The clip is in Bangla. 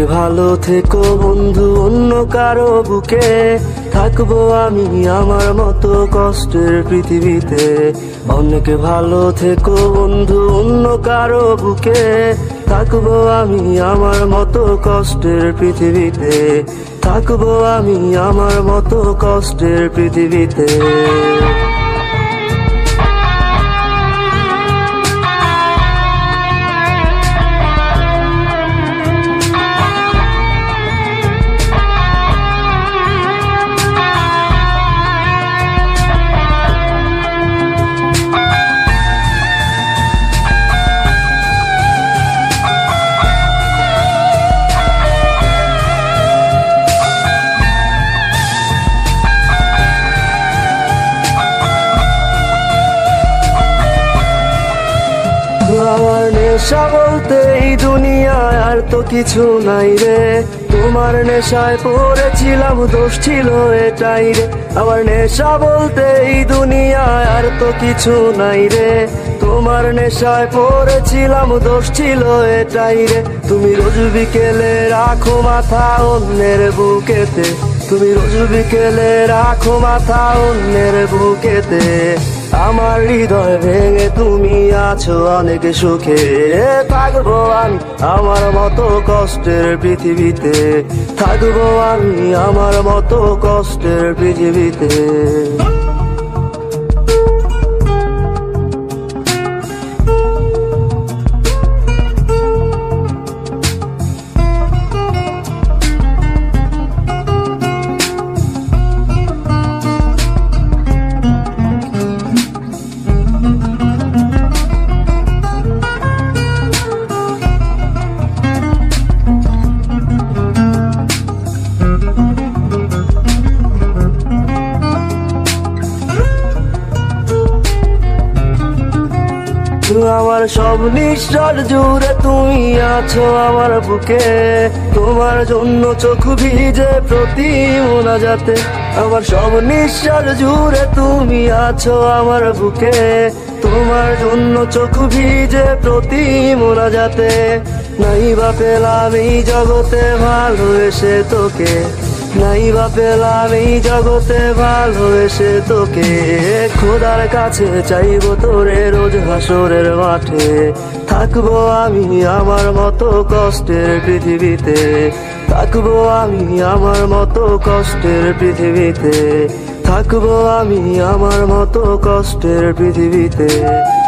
ভালো থেকো বন্ধু অন্য কারো বুকে, থাকবো আমি আমার মতো কষ্টের পৃথিবীতে। অনেক ভালো থেকো বন্ধু অন্য কারো বুকে, থাকবো আমি আমার মতো কষ্টের পৃথিবীতে। থাকবো আমি আমার মতো কষ্টের পৃথিবীতে। আমার নেশা বলতে এই দুনিয়ায় আর তো কিছু নাই রে, তোমার নেশায় পড়েছিলাম দোষ ছিল এটাই রে। আমার নেশা বলতে এই দুনিয়ায় আর তো কিছু নাই রে, তোমার নেশায় পড়েছিলাম দোষ ছিল এটাই রে। তুমি রোজ বিকেলে রাখো মাথা অন্যের বুকেতে, তুমি রোজ বিকেলে রাখো মাথা অন্যের বুকেতে। আমার হৃদয় ভেঙে তুমি আছো অনেক সুখে, থাকবো আমি আমার মতো কষ্টের পৃথিবীতে। থাকবো আমি আমার মতো কষ্টের পৃথিবীতে। আমার সব নিঃশ্বাস জুড়ে তুমি আছো আমার বুকে, তোমার জন্য চোখ ভিজে প্রতি মোনাজাতে। আমার সব নিঃশ্বাস জুড়ে তুমি আছো আমার বুকে, তোমার জন্য চোখ ভিজে প্রতি মোনাজাতে। নাই বা পেলাম এই জগতে ভালোবেসে তোকে, নাই বা পেলাম এই জগতে ভালোবেসে তোকে। খোদার কাছে চাইবো তোরে রোজ হাসরের মাঠে, থাকবো আমি আমার মতো কষ্টের পৃথিবীতে। থাকবো আমি আমার মতো কষ্টের পৃথিবীতে। থাকবো আমি আমার মতো কষ্টের পৃথিবীতে।